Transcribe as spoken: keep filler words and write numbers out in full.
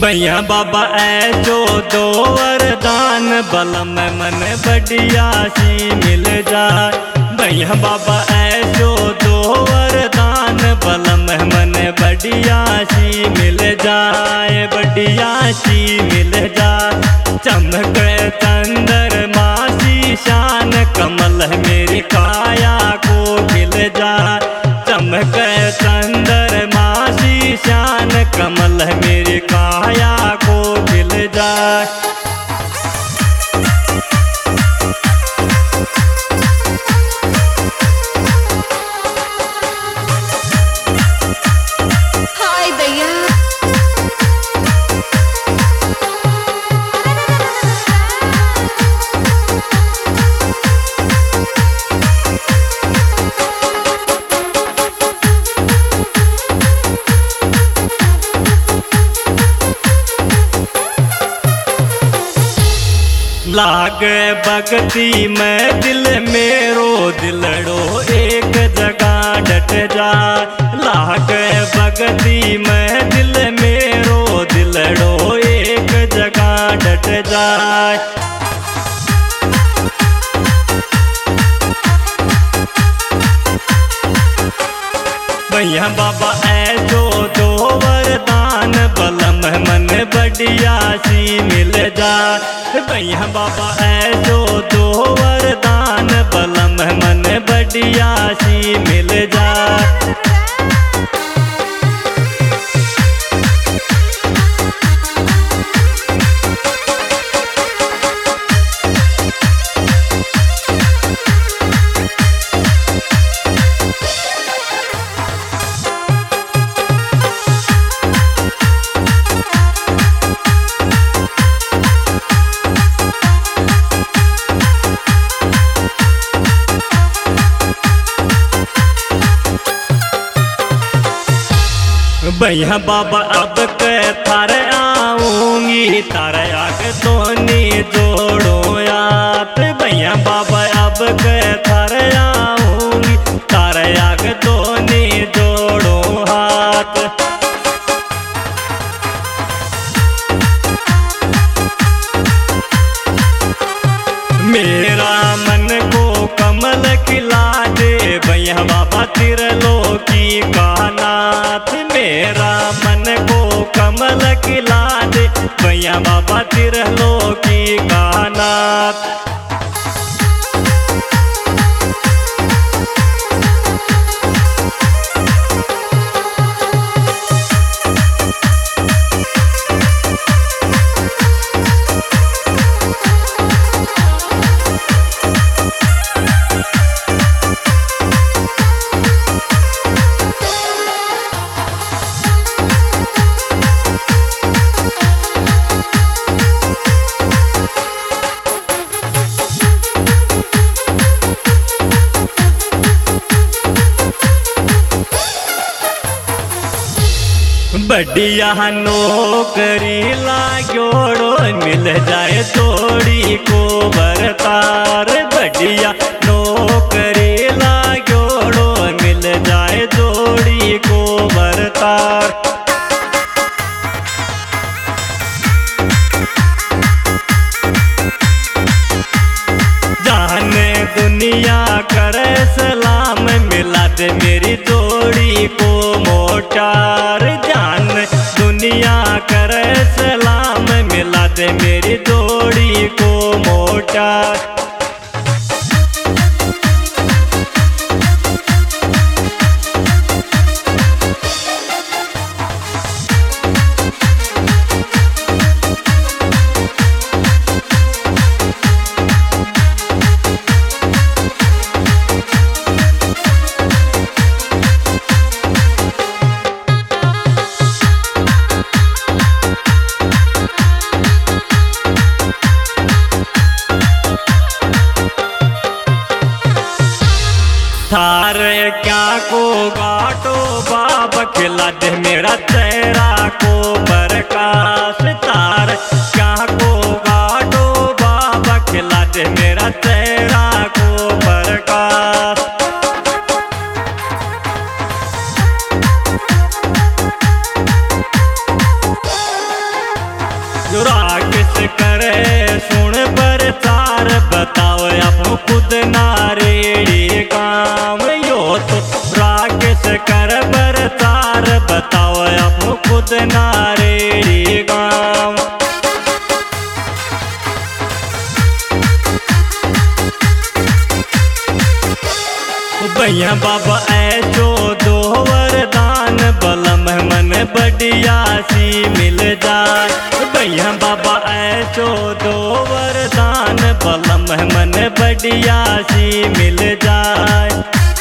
भैया बाबा ऐसो दो वरदान बलम मन बढ़िया सी मिल जाए। भैया बाबा ऐसो दो वरदान बलम मन बढ़िया सी मिल जाए, बढ़िया सी मिल जाए। चमक चंद्रमा सी शान कमल मेरी काया को खिल जाए। चमक चंद्रमा सी शान कमल मेरी काया को खिल जाए। हाय दैया लाग भगती में दिल मेरो दिलड़ो एक जगह डट जा। लाग भगती में दिल मेरो दिलड़ो एक जगह डट जाए। भैया बाबा ऐसो दो वरदान बलम मन बढ़िया सी मिल जाए। भैया बाबा ऐसो दो वरदान बलम मन बढ़िया सी मिल जाए। भैया बाबा अब के थारे आऊंगी तारे आग दोनी जोड़ो याद। भैया बाबा अब के थारे आऊंगी तारे आग दोनी जोड़ो हाथ। मेरा मन को कमल खिला दे भैया बाबा त्रिलोकी का नाथ। मेरा मन को कमल खिला दे भैया बाबा त्रिलोकी का नाथ। बढ़िया नौकरी लागोड़ो मिल जाए जोड़ी को बरतार। बढ़िया नौकरी लागोड़ो मिल जाए जोड़ी को बरतार। जाने दुनिया करे सलाम मिला दे मेरी जोड़ी को मोटार। जान दुनिया करे सलाम मिला दे मेरी जोड़ी को मोटार। थारे क्या को गाटो बाबा खिला दे मेरा चेहरा को प्रकाश। तार क्या को गाटो बाबा खिला दे मेरा चेहरा को प्रकाश। भैया बाबा ऐसो दो वरदान बलम मन बढ़िया सी मिल जाए। भैया बाबा ऐसो दो वरदान बलम मन बढ़िया सी मिल जाए।